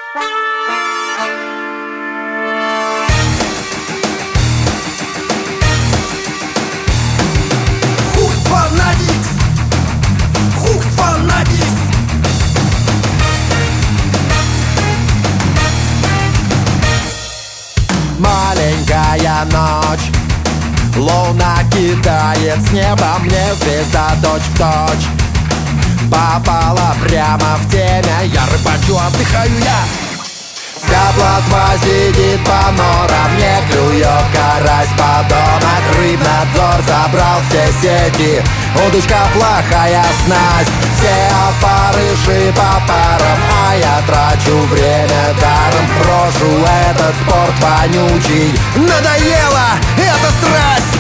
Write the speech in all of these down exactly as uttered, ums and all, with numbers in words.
Маленькая ночь, луна кидает с неба мне звезда точь-в-точь. Попала прямо в темя, я рыбачу, отдыхаю я. Вся плотва сидит по норам, не клюет карась подонок. Рыбнадзор забрал все сети, удочка плохая снасть. Все опарыши по парам, а я трачу время даром. Брошу этот спорт вонючий, надоела эта страсть.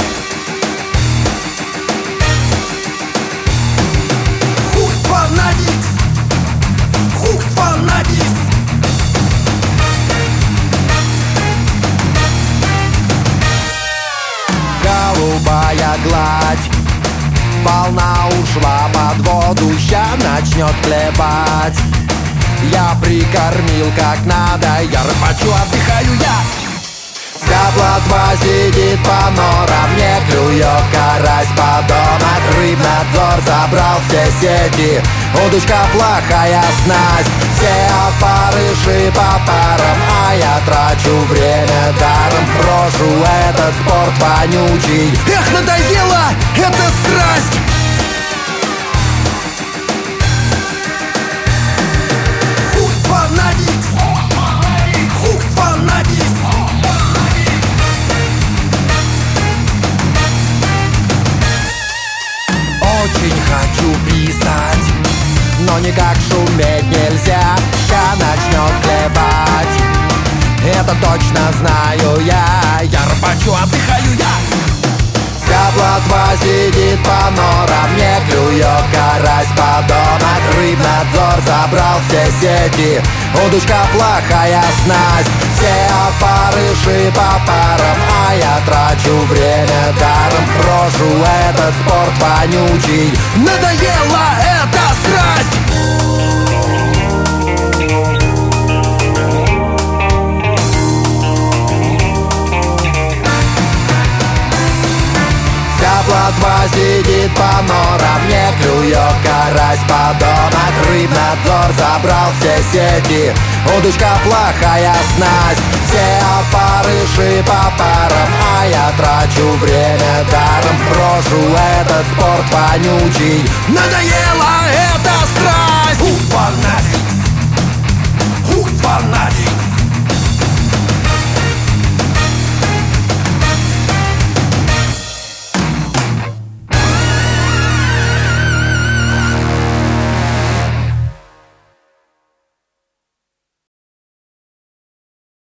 Голубая гладь, волна ушла под воду, ща начнет клевать. Я прикормил как надо, я рыбачу, отдыхаю я. Вся плотва сидит по норам, не клюет карась подонок. Рыбнадзор забрал все сети, удочка плохая снасть. Все опарыши по парам, а я трачу время даром. Брошу этот спорт вонючий, эх, надоела эта страсть. Очень хочу писать, но никак шуметь нельзя. Ща начнет клевать, это точно знаю я. Я рыбачу, отдыхаю я. Вся плотва сидит по норам, не клюет карась подонок. Рыбнадзор забрал все сети, удочка плохая снасть. Все опарыши по парам, а я трачу время даром. Брошу этот спорт вонючий, надоела эта страсть. Плотва сидит по норам, не клюет карась подонок. Рыбнадзор забрал все сети, удочка плохая снасть. Все опарыши по парам, а я трачу время даром. Брошу этот спорт вонючий, надоела эта страсть. Уфа, нафиг.